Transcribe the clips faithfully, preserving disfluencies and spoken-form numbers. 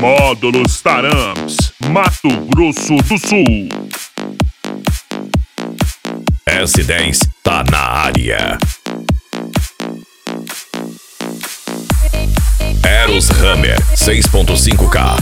Módulos Taramps, Mato Grosso do Sul. S dez tá na área. Eros Hammer seis ponto cinco K.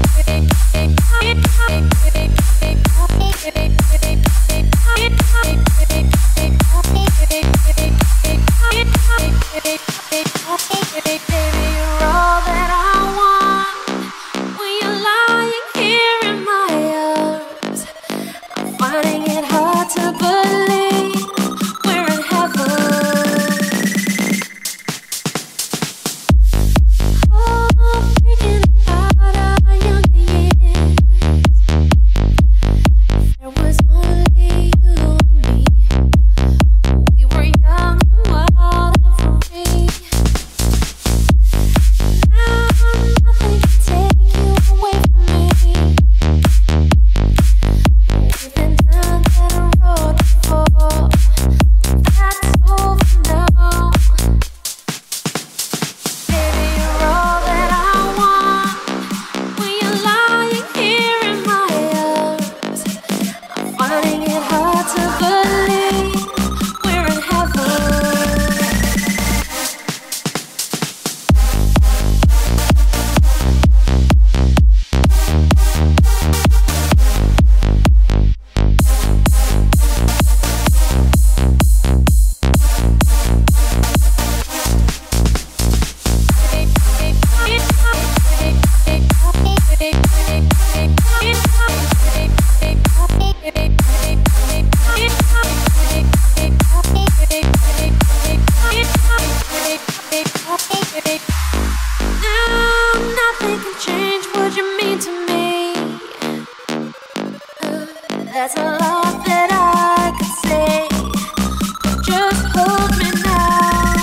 That's a lot that I could say. Just hold me now.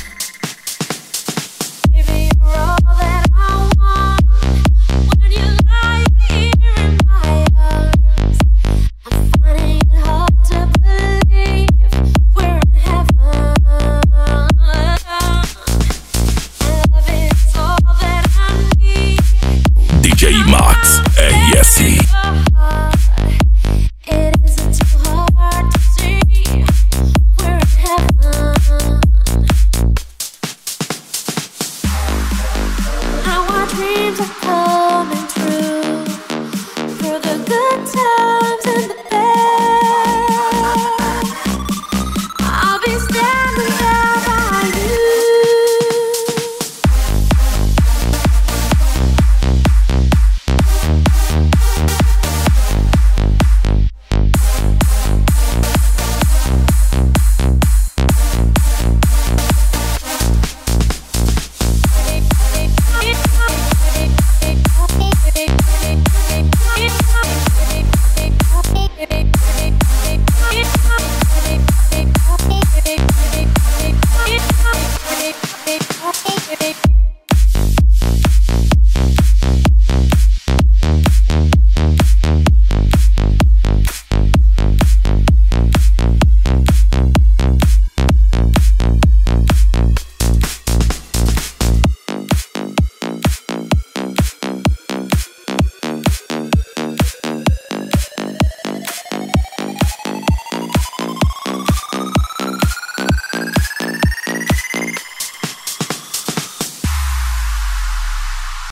Baby, you're all that I want. When you lie here in my arms, I'm finding it hard to believe we're in heaven. And love is all that I need. D J Max R S. Dreams of